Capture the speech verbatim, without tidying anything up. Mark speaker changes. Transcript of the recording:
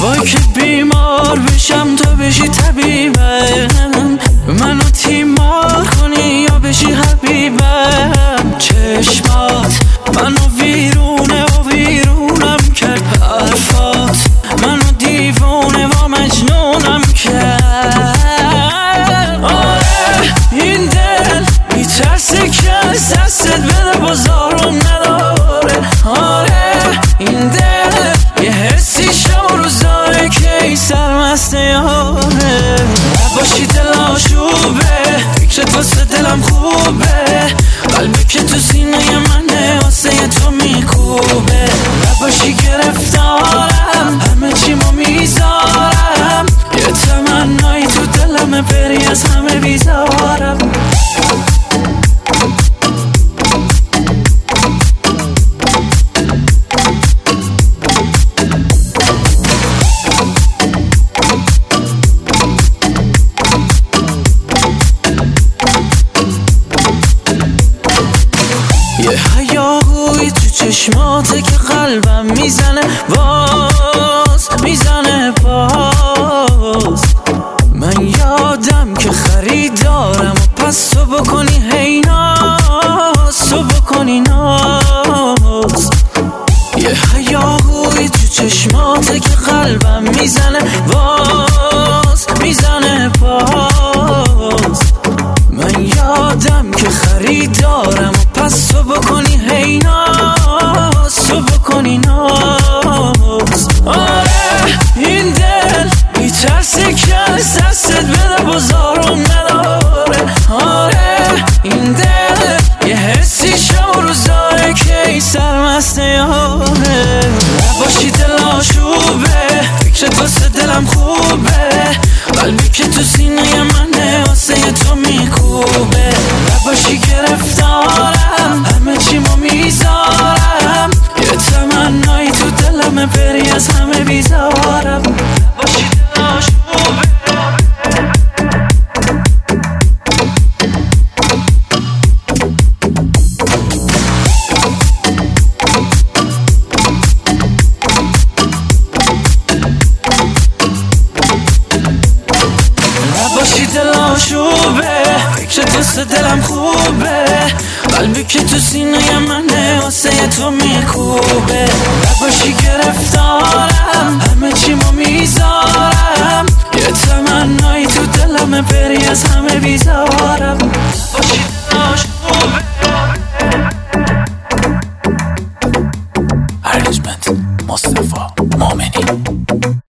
Speaker 1: وای که بیمار بشم تا بشی طبیبم، منو تیمار کنی یا بشی حبیبم. چشمات منو ویرونه و ویرونم کرد، حرفات منو دیوونه و مجنونم کرد. آره این دل میترسه که از دستت بده بازارم نداره. آره این دل یه حسی شب و روزاره که ای سرمست یاره. نباشی دل آشوبه، فکرت واسه دلم خوبه، قلبی که تو سینه منه واسه تو میکوبه. نباشی گرفتارم، همه چی ما میذارم، یه تمنایی تو دلمه بری از همه بیزارم. یه هیاهوی تو چشماته که قلبم میزنه باز، میزنه باز. من یادم که خریدارم و پس تو بکنی هی ناز، تو بکنی ناز. یه هیاهوی تو چشماته که قلبم میزنه باز، میزنه باز. من یادم که خریدارم و پس تو بکنی هی ناز، تو بکنی ناز. آره این دل میترسه که از دستت بده بازارم نداره. آره این دل یه حسی شب و روزاره که ای سرمست یاره. نباشی دل آشوبه، فکرت واسه دلم خوبه، قلبی که تو سینه منه واسه تو میکوبه. نباشی گرفتارم، همه چی ما میذارم، یه تمنایی تو دلمه بری از همه بیزارم. نباشی دل آشوبه. نباشی دل آشوبه، فکرت واسه دلم خوبه، قلبی که تو سینه منه واسه تو میکوبه. نباشی گرفتارم، همه چی ما میذارم، یه تمنایی تو دلمه بری از همه بیزارم. نباشی دل آشوبه.
Speaker 2: ارنجمنت مصطفی مومنی.